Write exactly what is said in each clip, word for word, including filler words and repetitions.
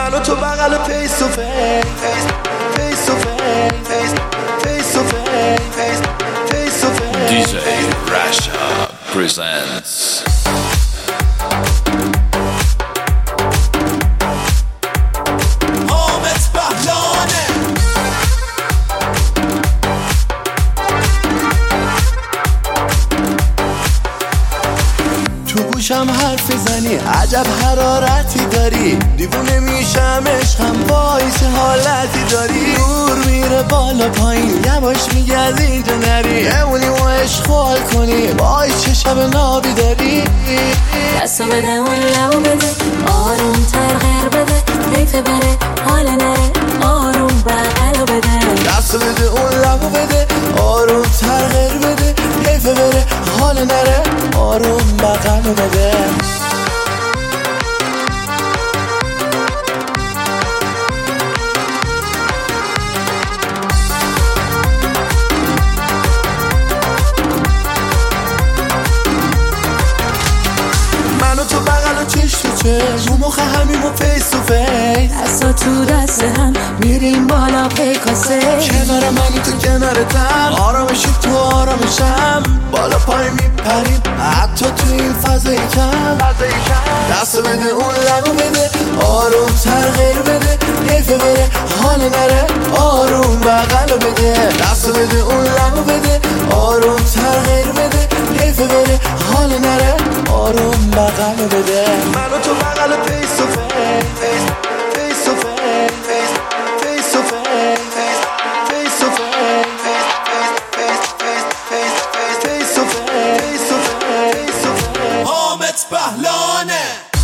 من و تو بغل فیس تو فیس فیس تو فیس فیس تو فیس فیس تو فیس دی جی Rasha presents گوشم حرف زنی عجب حرارتی داری دیوونه میشم عشقم باعث حالتی داری نور میره بالا پایین یواش میگردی اینجا نری بمونی و عشق حال کنی باعث چه شب نابی داری دستو بده اون لبو بده آروم تر غیر بده حیف بره حال نره آروم بغلو بده دستو بده اون لبو بده آروم تر غیر بده حیف بره حال نره آروم بغلو بده من و تو بغل و چش تو چش رو مخ همیم و فیس تو فیس دستا تو دست هم میریم بالا پیکاسه کنار منی تو کنارتم آرامشی تو آرامشم بالا پای میپریم حتی تو این فضای کم دستو بده اون لبو بده آروم تر غیر بده حیفه بره حال نره آروم بغلو بده دستو بده اون لبو بده آروم تر غیر بده حیفه بره حال نره آروم بغلو بده من و تو بغل فیس تو فیس فیس تو فیس فیس تو فیس فیس تو فیس حامد بهلانه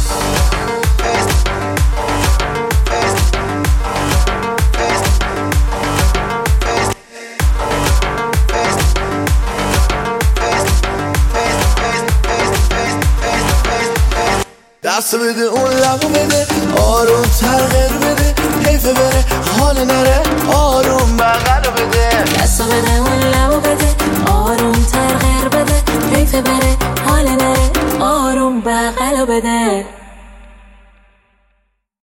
دستو بده اون لبو بده آروم تر غیر بده حیفه بره حال نره آروم بغلو بده دستو بده اون لبو بده